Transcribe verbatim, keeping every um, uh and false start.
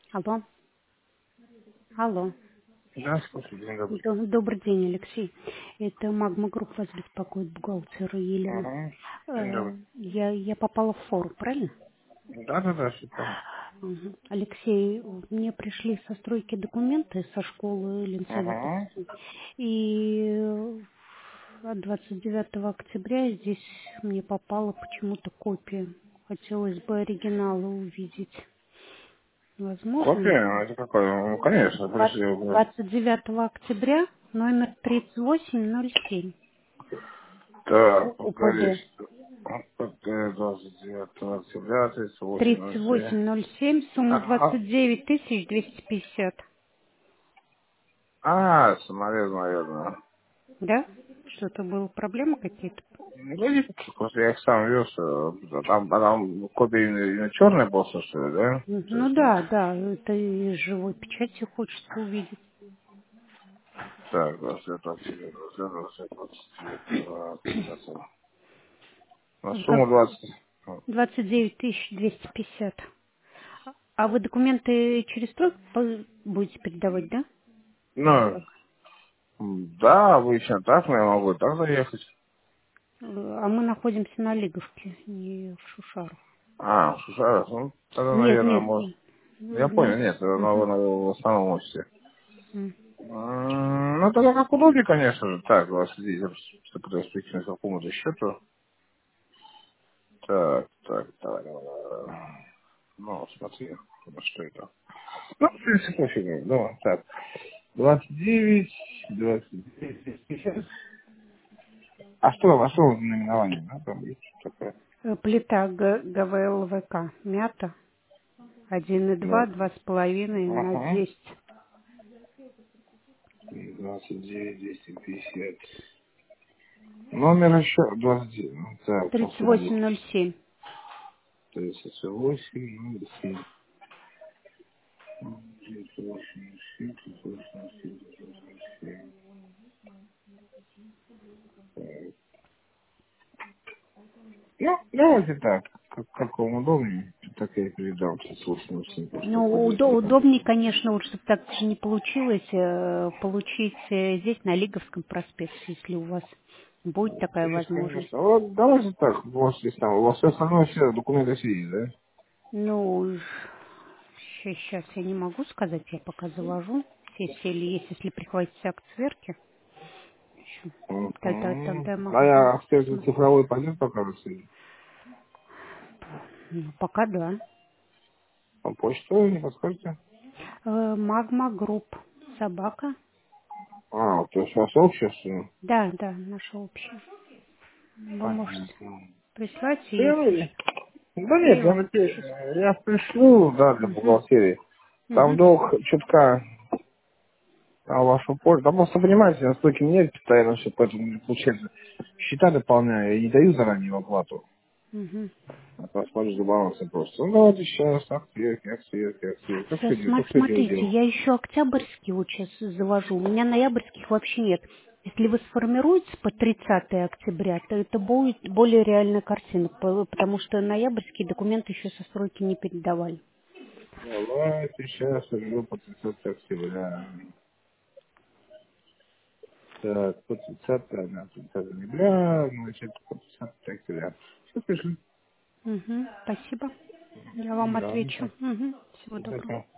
Алло, алло. Да, слушай, день добрый. До- Добрый день, Алексей. Это Магма Групп вас беспокоит, бухгалтер Елена. Ага. День Э, добрый. Я, я попала в форум, правильно? Да, да, да, все правильно. Мгм. Алексей, мне пришли со стройки документы со школы Ленцовета. Ага. И э, от двадцать девятого октября здесь мне попала почему-то копия. Хотелось бы оригиналы увидеть. Возможно ли? Копия? Ну, это какое? Ну, конечно, двадцать пришли уже. двадцать девятого октября, номер тридцать восемь ноль семь. Так, УПД. погоди. двадцать девятого октября, тридцать восемь тридцать ноль семь. восемь ноль семь, сумма Ага. двадцать девять тысяч двести пятьдесят. А, саморез, наверное. Да? Что-то было, проблемы какие-то? Ну, да нет, просто я их сам вез. э, Там, а там копия именно, именно черная просто, что ли, да? М, То Ну есть, ну, да, да, это и живой печати хочется увидеть. так, двадцать девятого октября, двадцать девятого, двадцать девятого. На А сумму Как двадцать. двадцать девять тысяч двести пятьдесят. А вы документы через стройку по- будете передавать, да? Или Ну, как? м, да, обычно так, но я могу и так заехать. Э, А мы находимся на Лиговке, не в Шушарах. А, слушай, ну, тогда, Нет, наверное, нет, может... нет. Я На- понял, нет, это, Мгм. наверное, в основном офисе. М. М, Ну, тогда как удобнее, конечно же. Так, у вас здесь, я просто пытаюсь прийти на какому-то счету. Так, так, так. э, Ну, смотри, ну, что это. Ну, в принципе, пофигу. Ну, так, двадцать девять, двадцать девять, пятьдесят. А что, а что наименование, да, там есть что такое? Э, Плита Г- ГВЛВК. Мята. Один и два, Да. два с половиной на Ага. десять. двадцать девять, двести пятьдесят. Номер еще двадцать девять. Так, Тридцать повторю. восемь ноль семь. тридцать восемь, ну, семь. тридцать восемь, семь, тридцать восемь, семь, тридцать восемь, семь. Так. Ну, давайте так. Как, как вам удобнее, так я и передам тридцать восемь, семь, просто Ну, упадет. удо- удобнее, конечно, вот, чтобы так же не получилось, э, получить э, здесь на Лиговском проспекте, если у вас будет такая Есть, возможность. конечно. Вот давайте так. У вас есть там, у вас все остальное, все документы все есть, да? Ну, сейчас я не могу сказать, я пока завожу. Все сели, есть, если прихватить акт сверки, еще, тогда, Угу. тогда я А могу я в посмотреть. цифровой пойдет покажется? Ну, пока да. А почту не подскажете? Э, Магма Групп. Собака. А, то есть у вас общее все? Да, да, наша общая. Вы можете Понятно. прислать, и если Первый? ж- Да я нет, я, его напи- сейчас. я пришлю, да, для Угу, бухгалтерии. Там угу, долг чутка на вашу пользу. Там просто, понимаете, настолько нет постоянно все, поэтому не получается. Счета дополняю, я не даю заранее в оплату. угу. А то смотрю за балансом просто. Ну, давайте сейчас, активировки, активировки, активировки. Как Сейчас, все делать, как все дело смотрите, делал? я еще октябрьский вот сейчас завожу. У меня ноябрьских вообще нет. Если вы сформируете по тридцатого октября, то это будет более реальная картина, по- потому что ноябрьские документы еще со стройки не передавали. Давайте сейчас жду по тридцатого октября. Так, по тридцатого, да, тридцатого ноября, значит, по тридцатого октября. Все, пишем. Угу, спасибо. Я вам Да, отвечу. Угу, всего доброго. так.